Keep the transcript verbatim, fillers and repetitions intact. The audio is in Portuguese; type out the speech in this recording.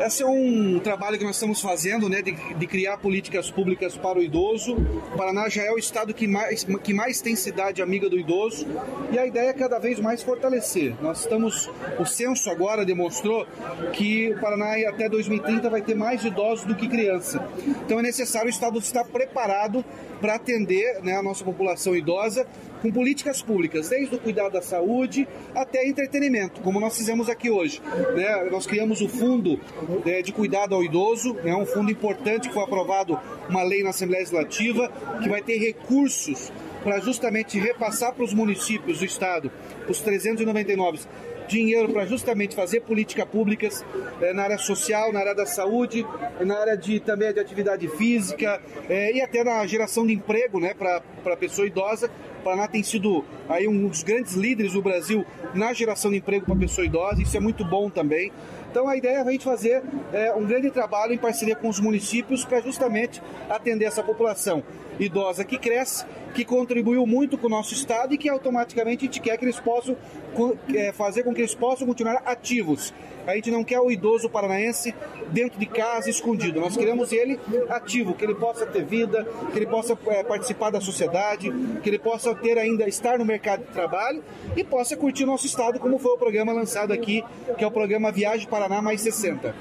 Esse é um trabalho que nós estamos fazendo, né, de, de criar políticas públicas para o idoso. O Paraná já é o estado que mais, que mais tem cidade amiga do idoso e a ideia é cada vez mais fortalecer. Nós estamos, o censo agora demonstrou que o Paraná até dois mil e trinta vai ter mais idosos do que criança. Então é necessário o estado estar preparado para atender, né, a nossa população idosa com políticas públicas, desde o cuidado da saúde até entretenimento, como nós fizemos aqui hoje. Né? Nós criamos o Fundo é, de Cuidado ao Idoso, é né? um fundo importante que foi aprovado uma lei na Assembleia Legislativa que vai ter recursos para justamente repassar para os municípios do estado, os trezentos e noventa e nove, dinheiro para justamente fazer políticas públicas é, na área social, na área da saúde, na área de, também de atividade física é, e até na geração de emprego, né, para a pessoa idosa. O Paraná tem sido aí um dos grandes líderes do Brasil na geração de emprego para a pessoa idosa, isso é muito bom também. Então a ideia é a gente fazer é, um grande trabalho em parceria com os municípios para justamente atender essa população idosa que cresce, que contribuiu muito com o nosso estado e que automaticamente a gente quer que eles possam é, fazer com que eles possam continuar ativos. A gente não quer o idoso paranaense dentro de casa, escondido. Nós queremos ele ativo, que ele possa ter vida, que ele possa é, participar da sociedade, que ele possa ter ainda, estar no mercado de trabalho e possa curtir o nosso estado, como foi o programa lançado aqui, que é o programa Viagem Paraná Mais sessenta.